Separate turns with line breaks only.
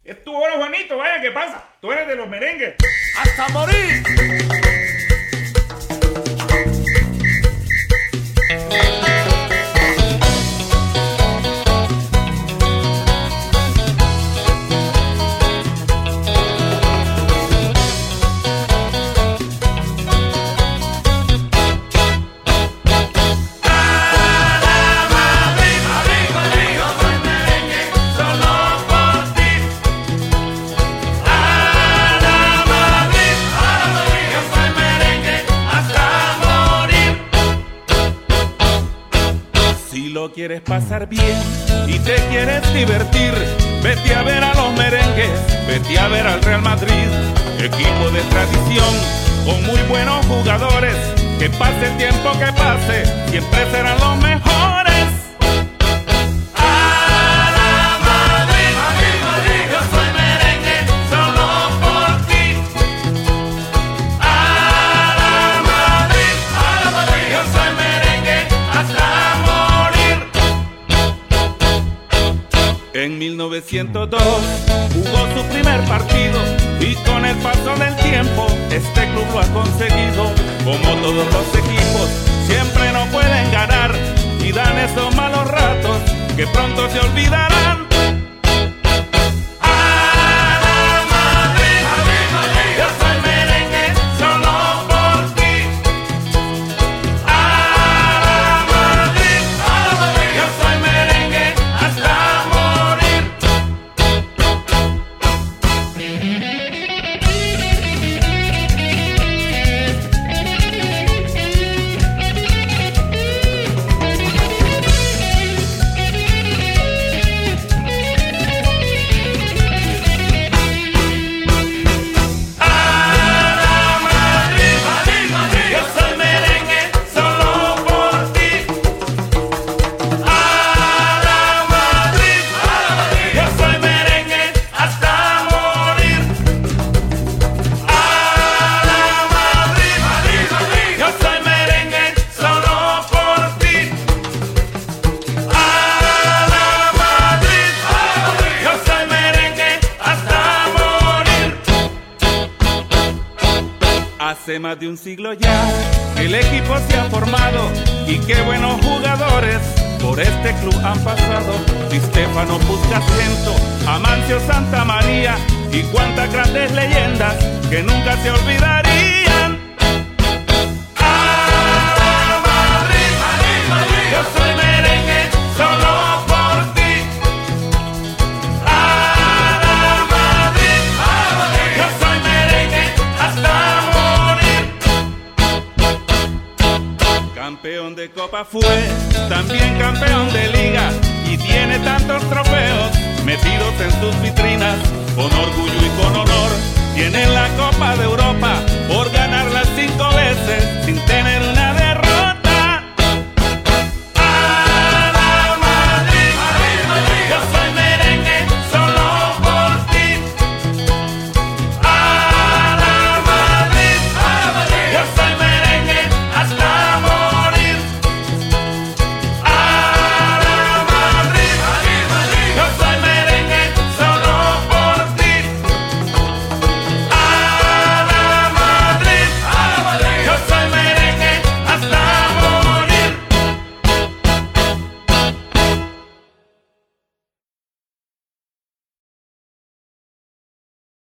Es tu hora, Juanito, vaya, ¿qué pasa? Tú eres de los merengues.
¡Hasta morir!
Si lo quieres pasar bien y te quieres divertir, vete a ver a los merengues, vete a ver al Real Madrid, equipo de tradición con muy buenos jugadores, que pase el tiempo que pase, siempre serán los mejores. En 1902 jugó su primer partido y con el paso del tiempo este club lo ha conseguido. Como todos los equipos, siempre no pueden ganar y dan esos malos ratos que pronto se olvidarán. Hace más de un siglo ya que el equipo se ha formado y qué buenos jugadores por este club han pasado. Di Stefano, Puscacento, Amancio, Santa María y cuántas grandes leyendas que nunca se olvidarían. Campeón de Copa fue, también campeón de Liga y tiene tantos trofeos metidos en sus vitrinas. Con orgullo y con honor tiene la Copa de Europa